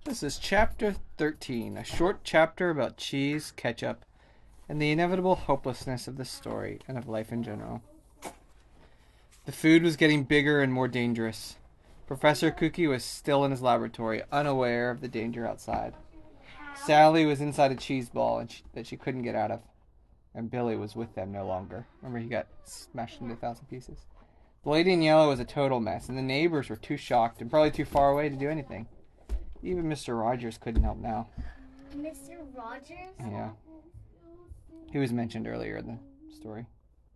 This is chapter 13, a short chapter about cheese, ketchup, and the inevitable hopelessness of the story and of life in general. The food was getting bigger and more dangerous. Professor Cookie was still in his laboratory, unaware of the danger outside. Sally was inside a cheese ball that she couldn't get out of. And Billy was with them no longer. Remember, he got smashed into 1,000 pieces. The lady in yellow was a total mess, and the neighbors were too shocked and probably too far away to do anything. Even Mr. Rogers couldn't help now. Mr. Rogers? Yeah. He was mentioned earlier in the story.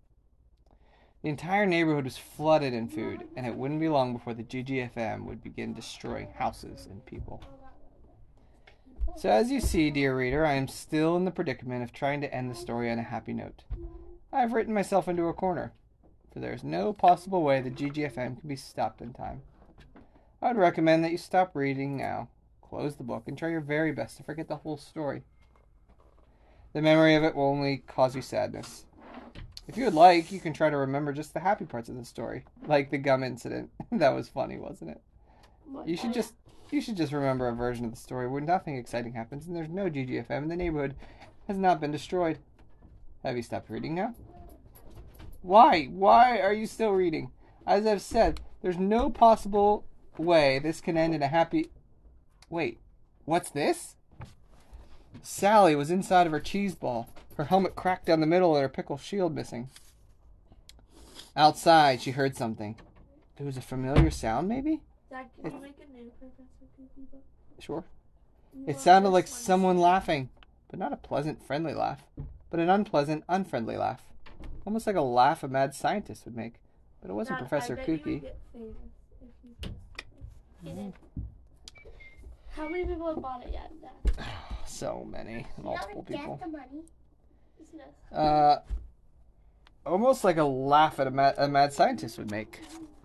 The entire neighborhood was flooded in food, and it wouldn't be long before the GGFM would begin destroying houses and people. So as you see, dear reader, I am still in the predicament of trying to end the story on a happy note. I have written myself into a corner, for there is no possible way the GGFM can be stopped in time. I would recommend that you stop reading now, close the book, and try your very best to forget the whole story. The memory of it will only cause you sadness. If you would like, you can try to remember just the happy parts of the story, like the gum incident. That was funny, wasn't it? You should just remember a version of the story where nothing exciting happens and there's no GGFM and the neighborhood has not been destroyed. Have you stopped reading now? Why? Why are you still reading? As I've said, there's no possible way this can end in a happy... Wait, what's this? Sally was inside of her cheese ball. Her helmet cracked down the middle and her pickle shield missing. Outside, she heard something. It was a familiar sound, maybe? Dad, can you make a new Professor Cookie book? Sure. It sounded like someone laughing, but not a pleasant, friendly laugh, but an unpleasant, unfriendly laugh. Almost like a laugh a mad scientist would make. But it wasn't Dad, Professor I bet Cookie. You would get famous if you... How many people have bought it yet, Dad? So many. Multiple people. Get the money. Almost like a laugh at a mad scientist would make.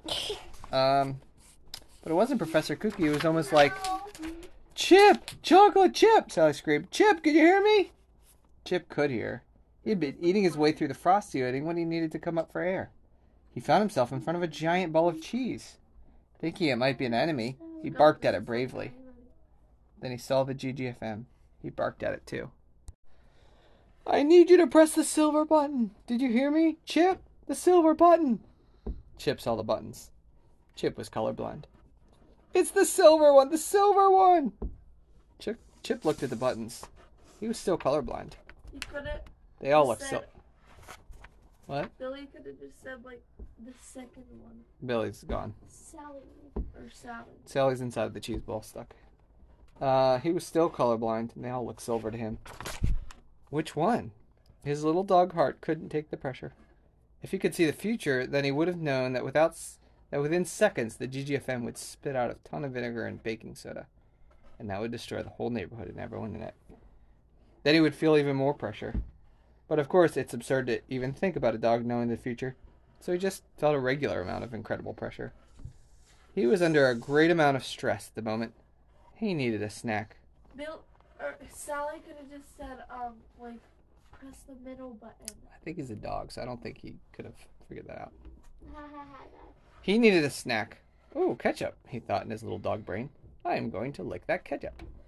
But it wasn't Professor Cookie. It was almost like, Chip! Chocolate Chip! Sally screamed. Chip, can you hear me? Chip could hear. He had been eating his way through the frosty opening when he needed to come up for air. He found himself in front of a giant ball of cheese. Thinking it might be an enemy, he barked at it bravely. Then he saw the GGFM. He barked at it too. I need you to press the silver button. Did you hear me? Chip, the silver button. Chip saw the buttons. Chip was colorblind. It's the silver one! The silver one! Chip looked at the buttons. He was still colorblind. You couldn't... They all looked so... What? Billy could have just said, like, the second one. Billy's gone. Sally. Or Sally. Sally's inside the cheese ball stuck. He was still colorblind, and they all looked silver to him. Which one? His little dog heart couldn't take the pressure. If he could see the future, then he would have known that within seconds the GGFM would spit out a ton of vinegar and baking soda, and that would destroy the whole neighborhood and everyone in it. Then he would feel even more pressure. But of course, it's absurd to even think about a dog knowing the future, so he just felt a regular amount of incredible pressure. He was under a great amount of stress at the moment. He needed a snack. Sally could have just said, like, press the middle button. I think he's a dog, so I don't think he could have figured that out. He needed a snack. Oh, ketchup, he thought in his little dog brain. I am going to lick that ketchup.